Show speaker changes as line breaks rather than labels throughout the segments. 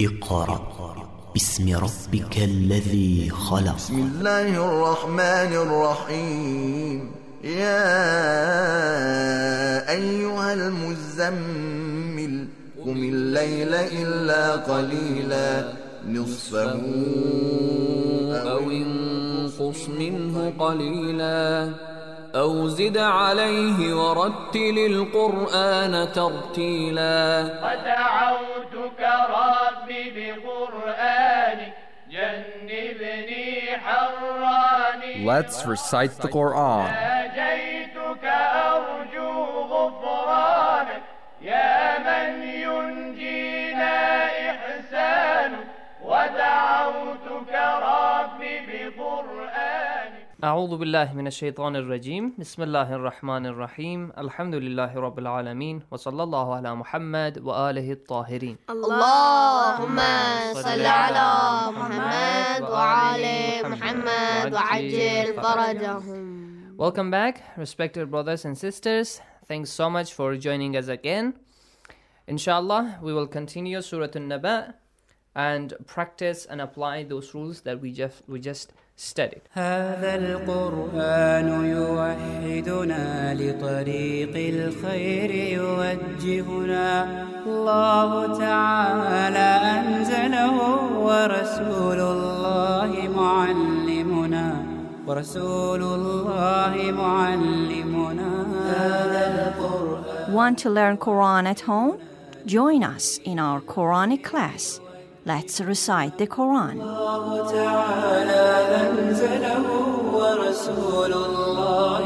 اقرأ باسم ربك الذي خلق.
بسم الله الرحمن الرحيم. يا أيها المزمل قم الليل إلا قليلا نصفه
أو انقص منه قليلا أو زد عليه ورتل القرآن ترتيلا.
ودعوتك ربي بقرآنك جنبني حراني.
Let's recite the Quran.
ناجيتك أرجو غفرانك يا من ينجينا إحسانك. ودعوتك ربي بقرآنك.
أعوذ بالله من الشيطان الرجيم. بسم الله الرحمن الرحيم. الحمد لله رب العالمين وصلى الله على محمد وآله الطاهرين.
اللهم صل على محمد وعلى محمد وعجل فرجهم.
Welcome back, respected brothers and sisters. Thanks so much for joining us again. Inshallah, we will continue Surah An-Naba and practice and apply those rules that we just studied.
هذا القرآن يوحدنا لطريق الخير يوجهنا. الله تعالى أنزله ورسول الله معلمنا. هذا القرآن.
Want to learn Quran at home? Join us in our Quranic class. Let's recite the Quran.
الله تعالى أنزله ورسول الله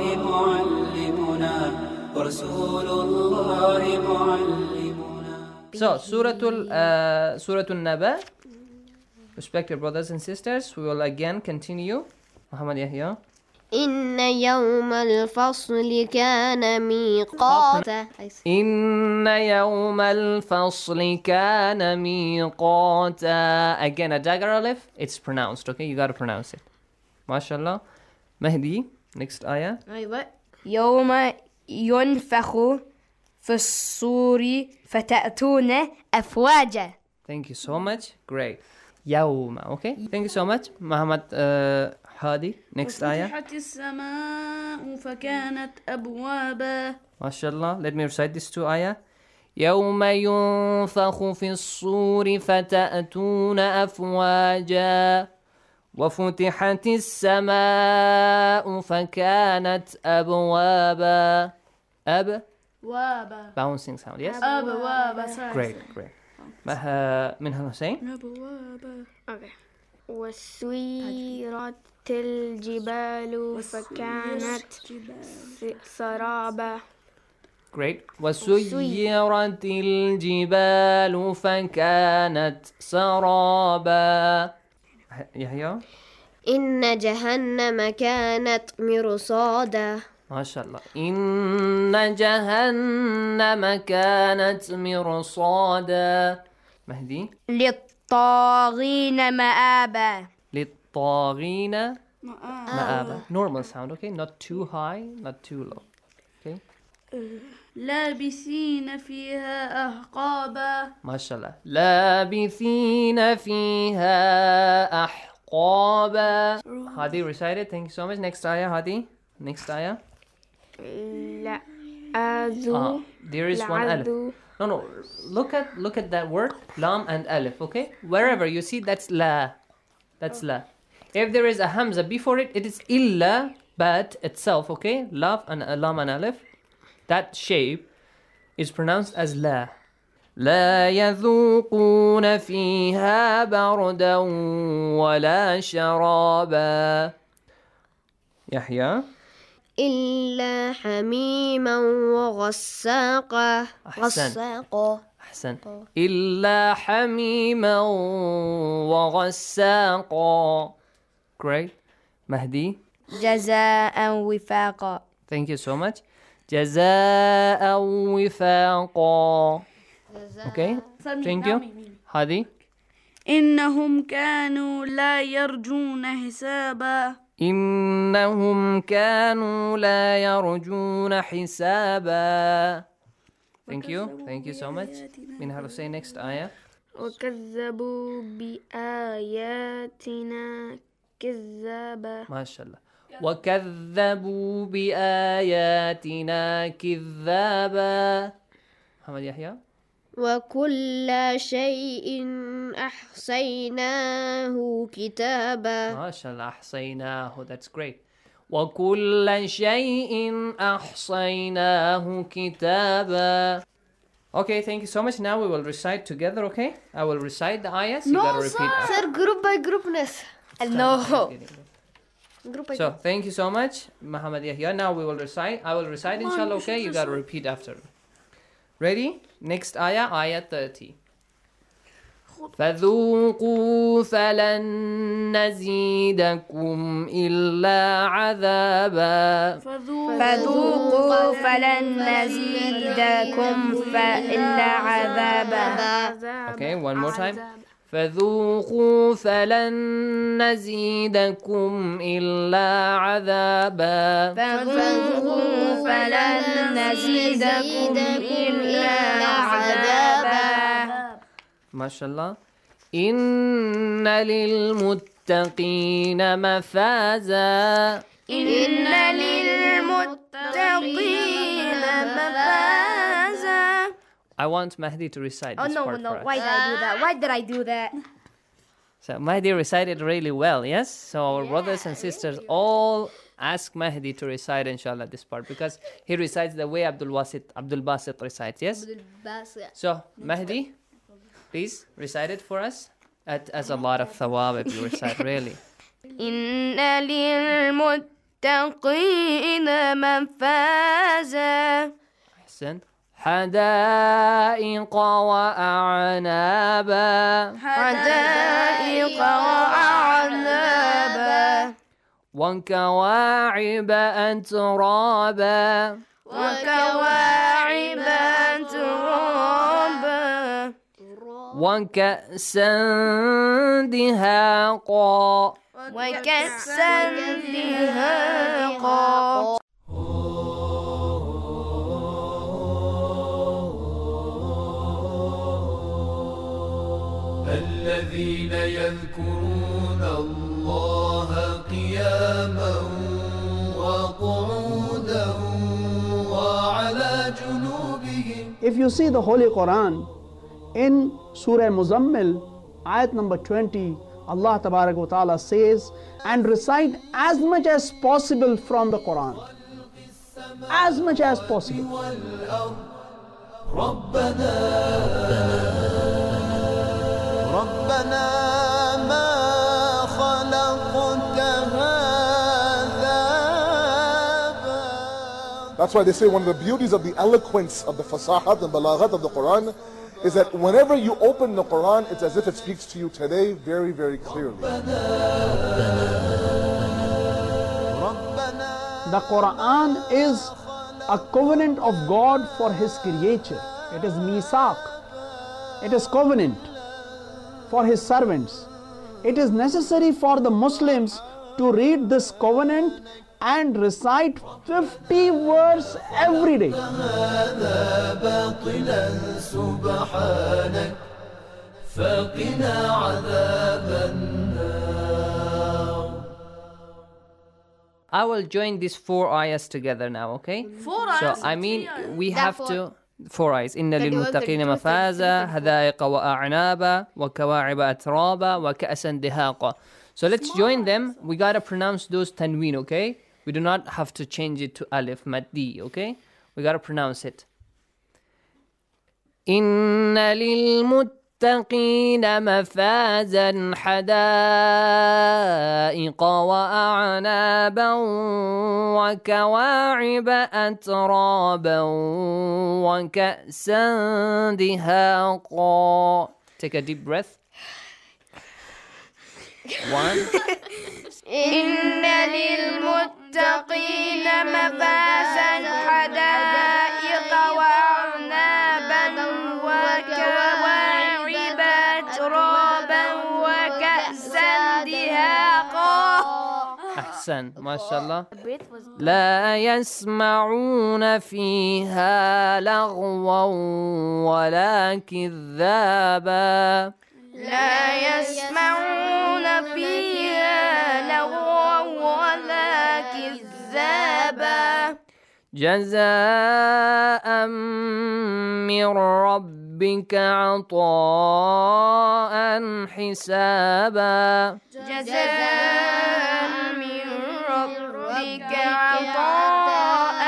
معلمنا.
So, Surah An-Naba, respected brothers and sisters, we will again continue. Muhammad Yahya.
إن يوم الفصل كان ميقاتا.
إن يوم الفصل كان ميقاتا. Again, a dagger aleph, it's pronounced, okay? You gotta pronounce it. MashaAllah. Mahdi, next ayah.
يوم ينفخ في الصور فتأتون أفواجا.
Thank you so much. Great. يوم, okay? Thank you so much. Muhammad Hadi, next ayah.
وفتحت السماء فكانت أبوابا.
MashaAllah. Let me recite these two ayah. يوم ينفخ في الصور فتأتون أفواجا وفتحت السماء فكانت أبوابا.
وابا.
Bouncing sound, yes?
أبوابا.
Great. منها حسين.
أبوابا.
Okay. وسيرت الجبال فكانت سرابا.
Great. وسيرت الجبال فكانت سرابا. يحيى.
إن جهنم كانت مرصادا.
ما شاء الله. إن جهنم كانت مرصادا. مهدي.
للطاغين مآبا.
للطاغين مآبا. Normal sound, okay? Not too high, not too low. Okay?
لابسين فيها أحقابا.
ما شاء الله. لابثين فيها أحقابا. Hadi, recite it. Thank you so much. Next ayah, Hadi. Next ayah. There is one alif. No. Look at that word, lam and alif, okay? Wherever you see, that's la. That's la. If there is a hamza before it, it is illa, but itself, okay? Lam and alif. That shape is pronounced as la. لا يذوقون فيها بردا ولا شرابا. يحيى.
إلا حميما وغساقا.
أحسن. إلا حميما وغساقا. Great. Mahdi.
جزاء وفاقا.
Thank you so much. جزاء وفاقا. Okay. Thank you. Hadi.
إنهم كانوا لا يرجون حسابا.
إنهم كانوا لا يرجون حسابا. Thank you so much. Minha Hussein, next ayah.
وكذبوا بآياتنا كذابا.
ما شاء الله. وكذبوا بآياتنا كذابا. محمد يحيى.
وكل شيء أحصيناه كتابا.
ما شاء الله. أحصيناه. That's great. وكل شيء أحصيناه كتابا. Okay, thank you so much. Now we will recite together, okay? I will recite the ayahs. You gotta repeat after.
Sir, group by groupness.
No.
Group by
So,
group.
thank you so much, Muhammad Yahya. Now we will recite. I will recite, inshallah, okay? You gotta repeat after. Ready? Next ayah, ayah 30. فذوقوا فلن نزيدكم إلا عذابا.
فذوقوا فلن نزيدكم إلا عذابا.
Okay, one more time. فذوقوا فلن نزيدكم إلا عذابا.
فذوقوا فلن نزيدكم إلا عذابا.
ما شاء الله. إن للمتقين مفازا.
إن للمتقين مفازا.
I want Mahdi to recite this part for us.
Why did I do that? Why did I do that?
So Mahdi recited really well, yes? So our brothers and sisters all ask Mahdi to recite, inshallah, this part because he recites the way Abdul Basit recites, yes? So Mahdi, please recite it for us. As a lot of thawab if you recite, really.
إن للمتقين مفازا.
أحسن. حدائق وأعنابا.
حدائق وأعنابا.
وكواعب أترابا.
وكواعب أترابا.
وكأسا دهاقا.
وكأسا دهاقا.
الذين يذكرون الله قياما وقعودا وعلى جنوبهم.
If you see the Holy Quran in Surah Muzammil, ayat number 20, Allah Tabarak wa Ta'ala says, and recite as much as possible from the Quran. As much as possible.
ربنا ما خلقت هذا.
That's why they say one of the beauties of the eloquence of the fasahat and balaghat of the Quran is that whenever you open the Quran, it's as if it speaks to you today very, very clearly.
The Quran is a covenant of God for His creature. It is misaq. It is covenant for His servants. It is necessary for the Muslims to read this covenant and recite 50 verses every day.
I will join these 4 ayahs together now, okay?
4 ayahs?
So, I mean, we have to... 4 ayahs. إن للمتقين مفازا حدائق وأعنابا وكواعب أترابا وكأسا دهاقا. So let's join them. We gotta pronounce those tanween, okay? We do not have to change it to alif maddi, okay? We gotta pronounce it. إن للمتقين مفازا حدائق وأعنابا وكواعب أترابا وكأسا دهاقا. Take a deep breath. 1.
إن للمتقين مفازا حدائق وأعنابا وكواعب أترابا وكأسا دهاقا.
أحسن ما شاء الله. لا يسمعون فيها لغوا ولا كذابا.
لا يسمعون فيها لغوا ولا كذابا.
جزاء من ربك عطاء حسابا.
جزاء من ربك عطاء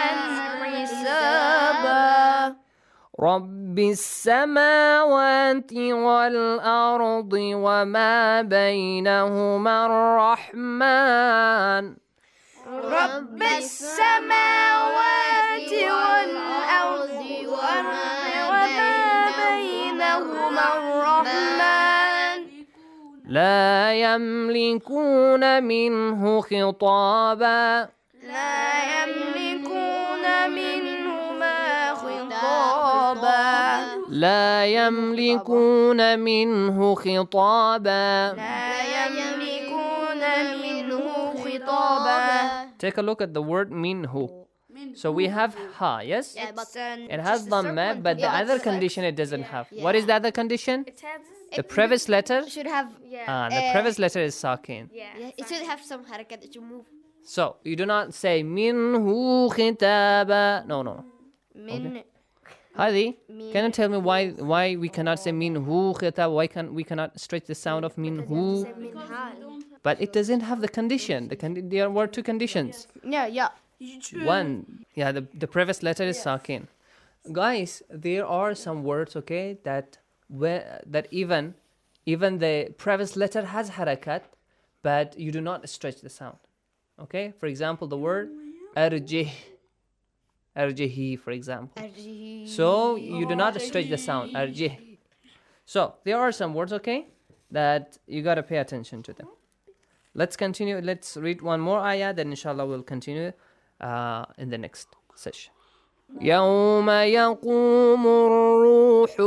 حسابا.
رب السماوات والأرض وما بينهما الرحمن.
رب السماوات والأرض وما بينهما الرحمن.
لا يملكون منه خطابا.
لا يملكون منهما خطابا.
لا يملكون منه خطابا.
لا يملكون منه خطابا.
Take a look at the word minhu. So we have ha, yes? It has dhamma, but the other condition it doesn't have. What is the other condition? The previous letter
should have.
The previous letter is sakin.
It should have some harakat that you move.
So you do not say minhu khitaba. No.
Min.
Hadi, can you tell me why we cannot say minhu khitaba? Why we cannot stretch the sound of minhu? But it doesn't have the condition. There were two conditions.
Yeah.
One, the previous letter is sakin. Guys, there are some words, okay, that even the previous letter has harakat, but you do not stretch the sound. Okay, for example, the word arjihi, for example. So you do not stretch the sound. Arjih. So there are some words, okay, that you gotta pay attention to them. Let's continue. Let's read one more ayah, then inshallah we'll continue in the next session. يوم يقوم الروح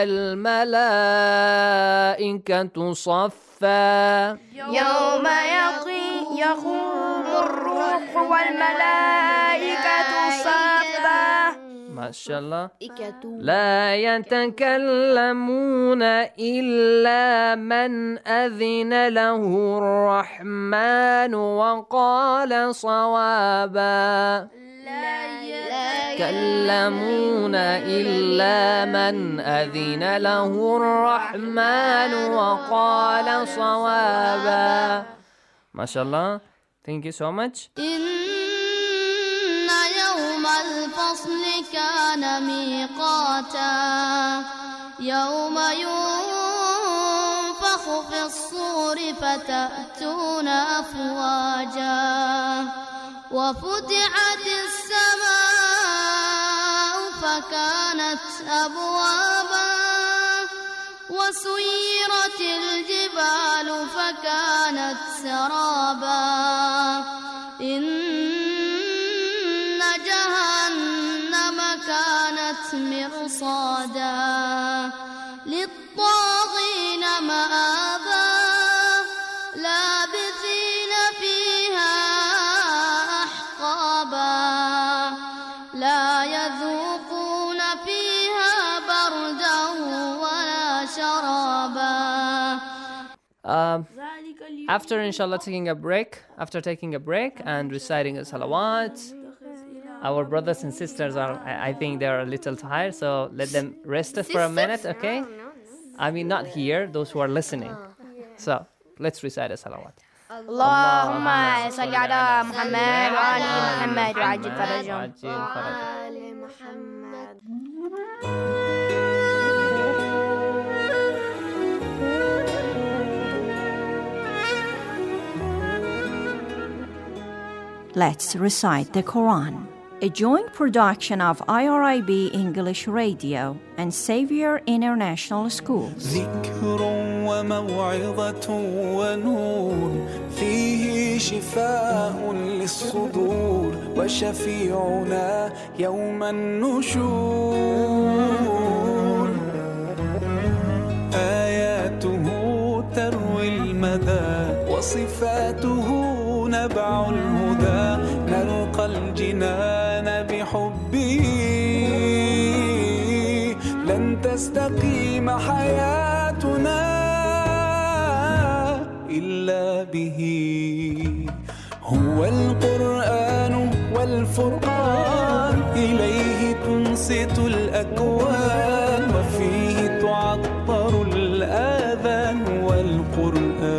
والملائكة صفا.
يوم يقوم الروح والملائكة صفا.
ما شاء الله. لا يتكلمون إلا من أذن له الرحمن وقال صوابا. يتكلمون إلا من أذن له الرحمن وقال صوابا. ما شاء الله. Thank you so much.
يوم الفصل كان ميقاتا. يوم ينفخ في الصور فتأتون أفواجا. وفتحت السماء فكانت أبوابا. وسيرت الجبال فكانت سرابا. إن جهنم كانت مرصادا. للطاغين مآبا. لابثين فيها أحقابا. لا يذوقون فيها بردا ولا شرابا.
After inshallah taking a break and reciting a salawat, our brothers and sisters I think they're a little tired, so let them rest for a minute, okay? I mean not here, those who are listening. So let's recite a salawat.
اللهم صل على محمد وآل محمد وعجل فرجهم.
Let's recite the Quran, a joint production of IRIB English Radio and Xavier International Schools.
ذكر وموعظة ونور فيه شفاء للصدور وشفيعنا يوم النشور. آياته تروي المدى وصفاته نتبع الهدى نلقى الجنان بحبه لن تستقيم حياتنا إلا به هو القرآن والفرقان إليه تنصت الأكوان وفيه تعطر الآذان والقرآن